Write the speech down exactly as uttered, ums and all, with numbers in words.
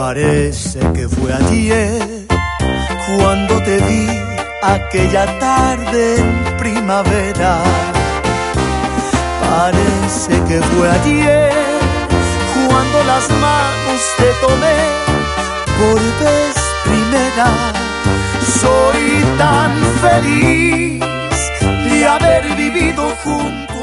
Parece que fue ayer cuando te vi aquella tarde en primavera. Parece que fue ayer cuando las manos te tomé por vez primera. Soy tan feliz de haber vivido juntos